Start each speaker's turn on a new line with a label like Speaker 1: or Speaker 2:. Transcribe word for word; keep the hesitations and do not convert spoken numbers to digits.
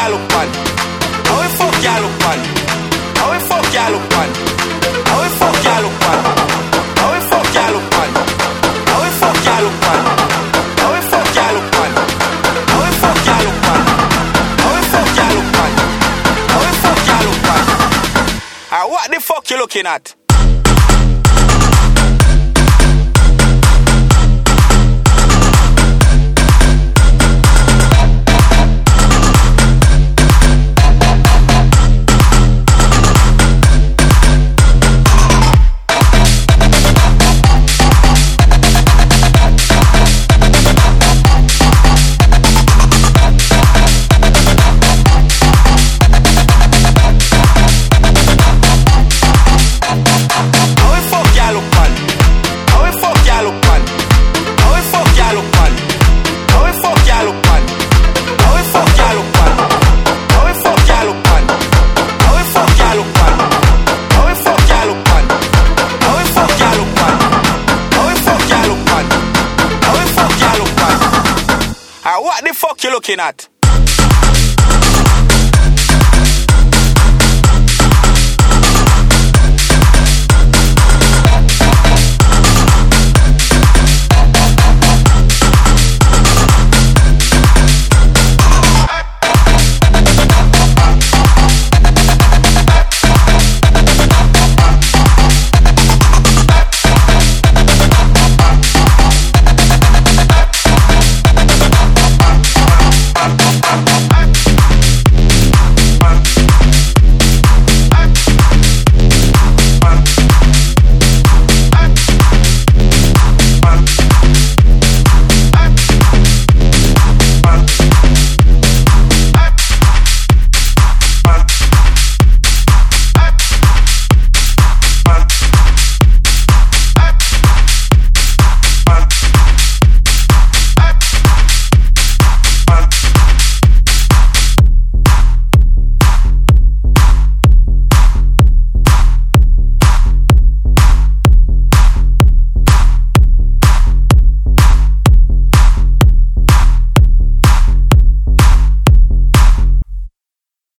Speaker 1: y'all up on? How we fuck y'all up on? How we fuck y'all up on? How we fuck y'all up on? How we fuck y'all up on? How we fuck y'all up on? How we fuck y'all up on? How we fuck y'all up on? How we fuck y'all up on? How we fuck y'all up on? Ah, what the fuck you looking at? Ah, what the fuck you looking at?